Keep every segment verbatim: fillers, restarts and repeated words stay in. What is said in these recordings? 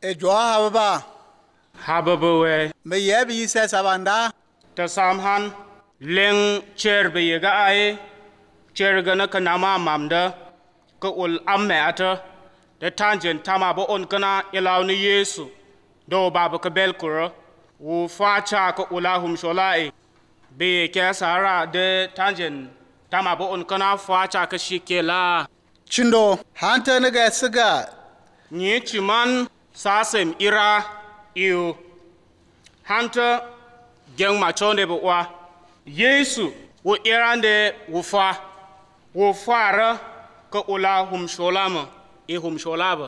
e jwa hababa hababawe me yebi se sabanda ta samhan leng cherbe yega ai cherga na kanama mamda ka ul amme ata da tanjen tama bo on kana ilawni yesu do baba ka belkuro wu facha ka ulahum sholai be ke sara de tanjen tama bo on kana facha ka shikela chindo hanta ne ga siga ni chiman sasem ira iu hanta geng machonde bo wa yesu wo irande wo fa wo fara ka ulahum sholama e hum sholaba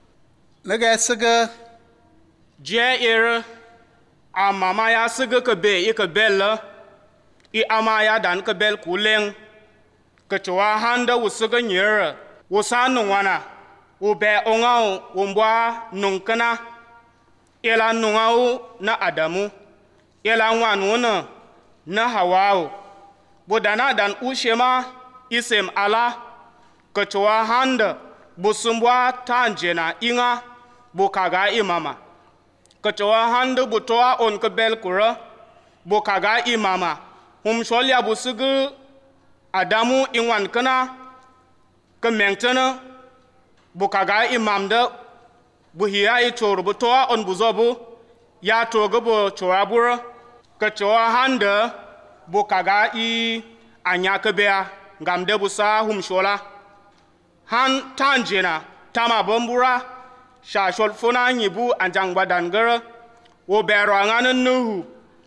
ne ga siga je ir a mama ya siga ka be i ka bella i ama ya dan ka bel kuleng ka chwa handa wo siga nyera wo sanu wana wo be ongao wo mbwa nunkana ela nungao na adamu ela wanu na na hawao bodana dan ushema isem ala ka chwa handa busumbwa tanjena inga bukaga imama kachawa handa butoa on kabel kura bukaga imama hum sholya busugu adamu inwan kana ka mentana bukaga imamda buhiya i chor butoa on buzobu ya togo bu chorabura kachawa handa bukaga i anyaka bea ngamde busa hum shola han tanjena tama bombura shashol fona nyibu anjang badangara wo bero ngana nuhu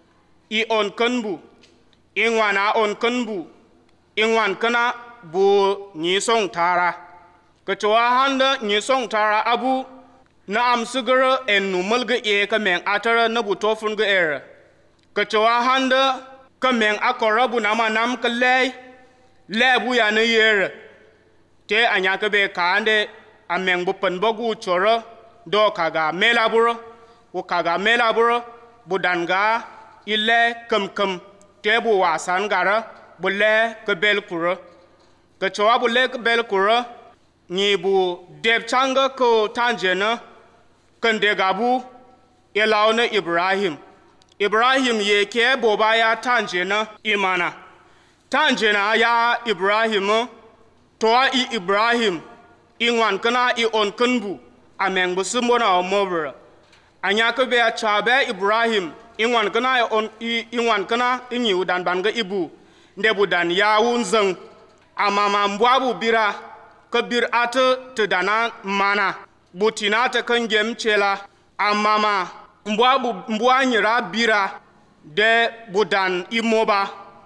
i on kanbu ingwana on kanbu ingwan kana bu nyisong tara kachowa handa nyisong tara abu na amsugara ennu mulga e ka men atara na bu tofun ga era kachowa handa ka men akora bu na manam ka lay lebu ya na yera te anyaka be kande ameng bu pen bogu choro do kaga melaburo wo kaga melaburo budanga ile kum kum te bu wasan gara bulle ke bel kuro ke chowa bulle ke bel kuro ni bu deb changa ko tanjena kande gabu ilauna ibrahim ibrahim ye ke boba ya tanjena imana tanjena ya ibrahim toa i ibrahim ingwan kana i on kunbu ameng busumona omobra anyaka be achabe ibrahim ingwan kana i on i ingwan kana inyi udan banga ibu ndebudan ya unzang amama mbwabu bira kabir ata tedana mana butina ta kangem chela amama mbwabu mbwanyira bira de budan imoba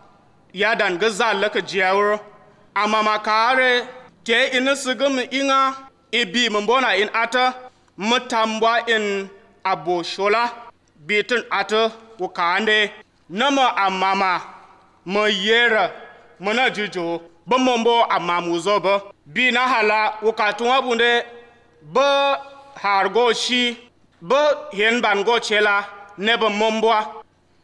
yadan gazalla ka jiyawro amama kare ke ina sigum inga ibi mbona in ata mutambwa in aboshola bitin ata ukande nama amama mayera mana jujo bomombo amamu zoba bina hala ukatwa bunde ba hargo shi ba henban go chela neba mombwa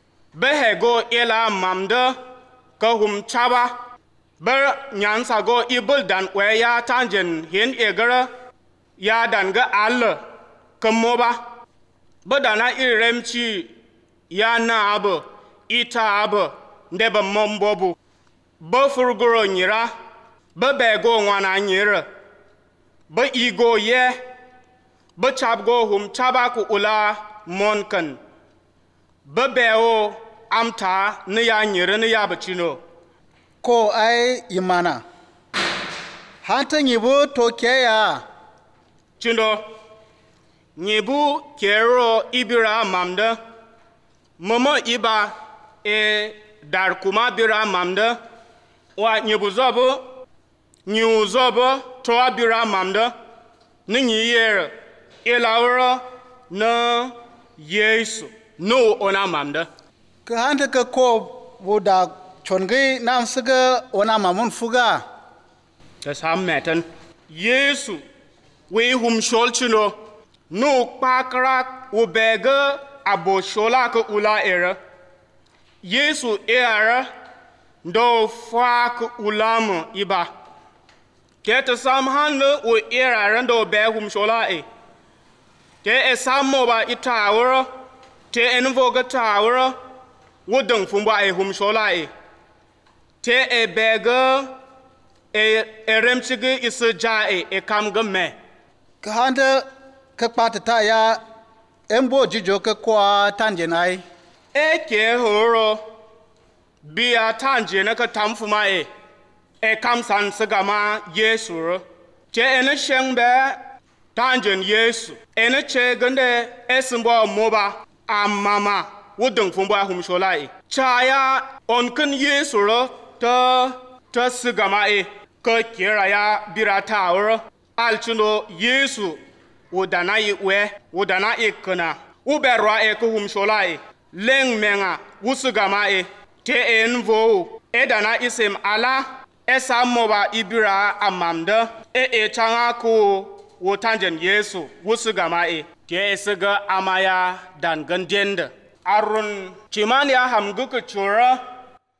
behego ela mamda ka hum chaba bar nyansa go ibul dan we ya tanjen hen egara ya dan ga all kamoba badana iremchi ya na abo ita abo ndeba mombobu ba furgoro nyira ba bego nwana nyira ba igo ye ba chabgo hum chaba ku ula monkan ba beo amta ne ya nyira ne ya bachino ko ai imana hanta nyibu to keya chindo nyibu kero ibira mamda momo iba e dar kuma bira mamda wa nyibu zobo nyu zobo to abira mamda ni nyiyer elawra na yesu no ona mamda ka hanta ka ko boda chongi nam siga ona mamun fuga ta sam metan yesu we hum sholchino no pakra wo bega abo shola ko ula era yesu era ndo fa ko ulama iba ke ta sam hande wo era ndo be hum shola e te e sammo ba itawro te envo ga tawro wodang fumba e hum shola e te e bega e eremchige isja e e kam ga me ka handa ka patata ya embo jijo ka kwa tanjenai e ke horo bia tanje na ka tamfuma e e kam san sagama yesu te ene shengbe tanjen yesu ene che gande esimbo moba amama wodang fumba hum shola e chaya onkan yesu ro ta ta sagama e ka kira ya birata ro alchuno yesu wodana yi we wodana ikana uberwa e ko hum shola e leng menga wusugama e te envo edana isim ala esa moba ibira amamda e e changa ko wotanjen yesu wusugama e te esiga amaya dan gandenda arun chimania hamgu ku chura